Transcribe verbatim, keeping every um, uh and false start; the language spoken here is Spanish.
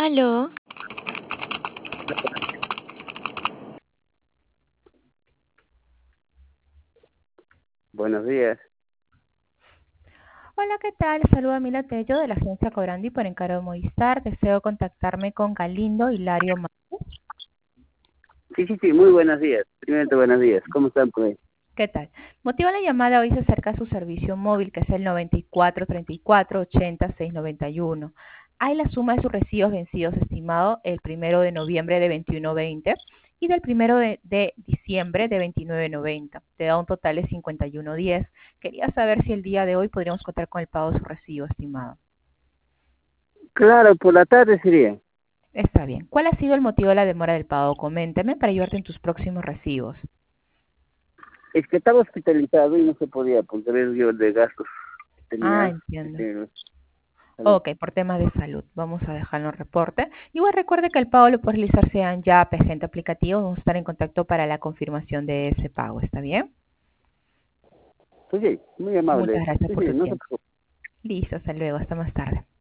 Aló. Buenos días. Hola, ¿qué tal? Saluda a Mila Tello de la agencia Cobrandi por encargo de Movistar. Deseo contactarme con Galindo Hilario Márquez. Sí, sí, sí, muy buenos días. Primero, buenos días. ¿Cómo están por ahí? ¿Qué tal? Motivo de la llamada hoy se acerca a su servicio móvil, que es el noventa y cuatro treinta y cuatro ochenta seiscientos noventa y uno. Hay la suma de sus recibos vencidos estimado el primero de noviembre de veintiuno veinte y del primero de, de diciembre de veintinueve noventa. Te da un total de cincuenta y uno diez. Quería saber si el día de hoy podríamos contar con el pago de su recibo estimado. Claro, por la tarde sería. Está bien. ¿Cuál ha sido el motivo de la demora del pago? Coménteme para ayudarte en tus próximos recibos. Es que estaba hospitalizado y no se podía porque ver yo de gastos. Ah, Tenía... entiendo. Este, salud. Ok, por temas de salud. Vamos a dejarlo en reporte. Igual recuerde que el pago lo puede realizar sea en Yape, agente aplicativo. Vamos a estar en contacto para la confirmación de ese pago. ¿Está bien? Sí, sí, muy Muchas amable. gracias Sí, por sí, tu no se tiempo. preocupe. Listo, hasta luego. Hasta más tarde.